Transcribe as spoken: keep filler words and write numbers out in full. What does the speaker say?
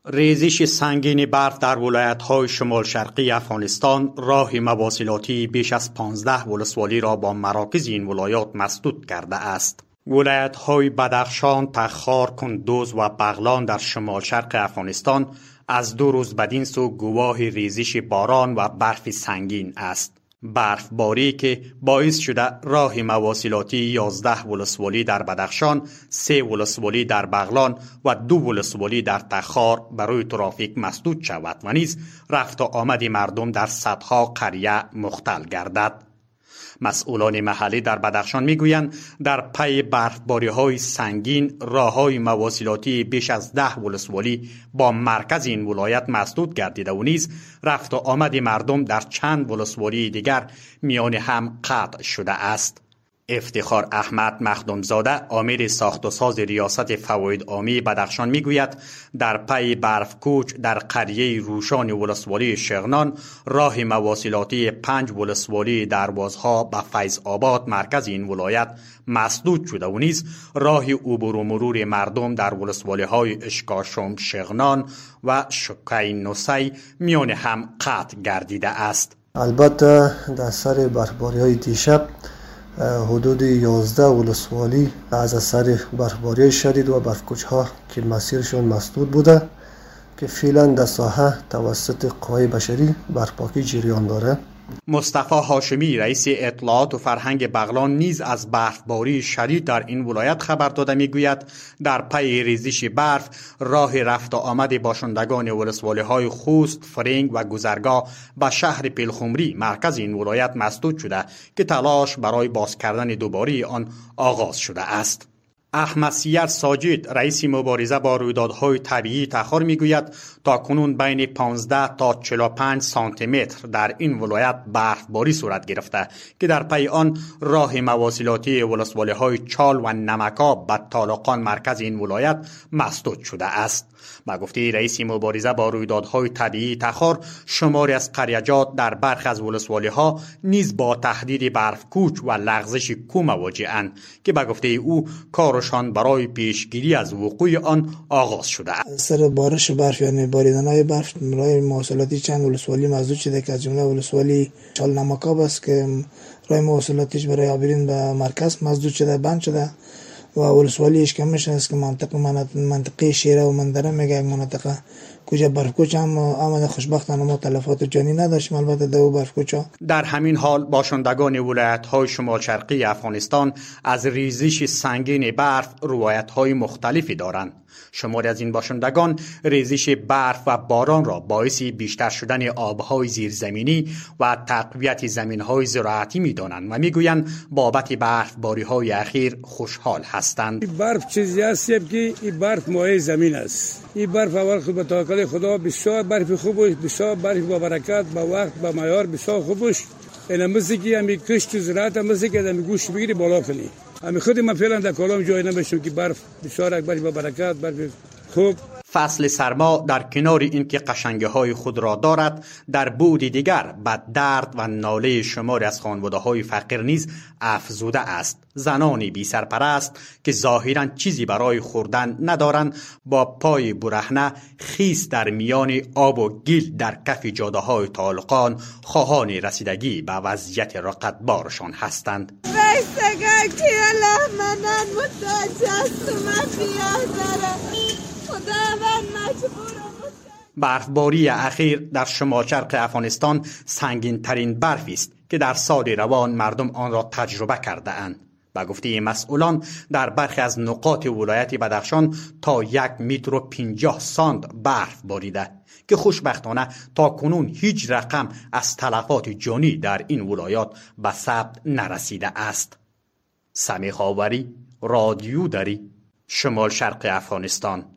ریزش سنگین برف در ولایت‌های شمال شرقی افغانستان راه مواصلاتی بیش از پانزده ولسوالی را با مراکز این ولایات مسدود کرده است. ولایت‌های بدخشان، تخار، کندوز و بغلان در شمال شرق افغانستان از دو روز بدین سو گواه ریزش باران و برف سنگین است. برفباری که باعث شده راه مواصلاتی یازده ولسوالی در بدخشان، سه ولسوالی در بغلان و دو ولسوالی در تخار برای ترافیک مسدود شود و نیز رفت و آمد مردم در صدها قریه مختل گردد. مسئولان محلی در بدخشان میگویند در پی برفباری های سنگین راه های مواصلاتی بیش از ده ولسوالی با مرکز این ولایت مسدود گردیده و نیز رفت و آمد مردم در چند ولسوالی دیگر میان هم قطع شده است. افتخار احمد مخدومزاده، عامل ساخت و ساز ریاست فواید عامی بدخشان میگوید در پی برف کوچ در قریه روشان ولسوالی شغنان راه مواصلاتی پنج ولسوالی دروازها به فیض آباد مرکز این ولایت مسدود شده و نیز راه عبور و مرور مردم در ولسوالی های اشکاشم شغنان و شکی نوسی میان هم قطع گردیده است. البته در سر برفباری های دیشب حدود یازده ولسوالی از اثر برفباری شدید و برفکوچ‌ها که مسیرشون مسدود بوده که فعلا در ساحه توسط قوای بشری برپاکی جریان داره. مصطفی هاشمی، رئیس اطلاعات و فرهنگ بغلان نیز از برفباری شدید در این ولایت خبر داده میگوید در پی ریزش برف راه رفت و آمد باشندگان ولسوالی های خوست، فرنگ و گذرگاه به شهر پیلخمری مرکز این ولایت مسدود شده که تلاش برای باز کردن دوباره آن آغاز شده است. احمد سیر ساجد، رئیس مبارزه با رویدادهای طبیعی تخار میگوید تا کنون بین پانزده تا چهل و پنج سانتی متر در این ولایت برفباری صورت گرفته که در پی آن راه مواصلاتی ولسوالی های چال و نمکاب به طالقان مرکز این ولایت مسدود شده است. با گفته رئیس مبارزه با رویدادهای طبیعی تخار، شماری از قریجات در برخی از ولسوالی ها نیز با تهدید برف کوچ و لغزش کو مواجه‌اند که با گفته او کارشان برای پیشگیری از وقوع آن آغاز شده است. سر بارش برف یعنی باریدن‌های برف راه مواصلاتی چند ولسوالی مسدود شده که از جمله ولسوالی چال نمکاب است که راه مواصلاتیش برای عابرین به مرکز مسدود شده، بند شده و ولسوالی اشکمش است که منطقه منطقه شیره و مندره میگه منطقه کجا برفکوچ هم آمده. خوشبختانه ما تلفات جانی نداشتیم البته دو برفکوچا. در همین حال باشندگان ولایت‌های شمال شرقی افغانستان از ریزش سنگین برف روایت‌های مختلفی دارند. شماری از این باشندگان ریزش برف و باران را باعث بیشتر شدن آب‌های زیرزمینی و تقویت زمین‌های زراعتی می‌دانند و می‌گویند بابت برفباری‌های اخیر خوشحال هستند. این برف چیزی است که این برف مایع زمین است. این برف اول خود به توکل خدا بسیار برف خوب است، بسیار برف با برکت، با وقت، با معیار بسیار خوب است. این مثل که همین کشت زراعت مثل که همین گوشت بگیری بالا کنی. همین خود من فعلا در کالام جای نمیشم که برف بسیار برف با برکت، برف خوب. فصل سرما در کنار اینکه قشنگی های خود را دارد، در بعد دیگر به درد و ناله شماری از خانواده های فقیر نیز افزوده است. زنانی بی سرپرست که ظاهرا چیزی برای خوردن ندارند با پای برهنه خیس در میان آب و گل در کف جاده های طالقان خواهان رسیدگی به وضعیت رقتبارشان هستند. برفباری اخیر در شمال شرق افغانستان سنگین ترین برفی است که در سال روان مردم آن را تجربه کرده اند. با گفته مسئولان در برخی از نقاط ولایت بدخشان تا یک متر و پنجاه سانت برف باریده که خوشبختانه تا کنون هیچ رقم از تلفات جانی در این ولایات به ثبت نرسیده است. سمیح آوری، رادیو دری، شمال شرق افغانستان.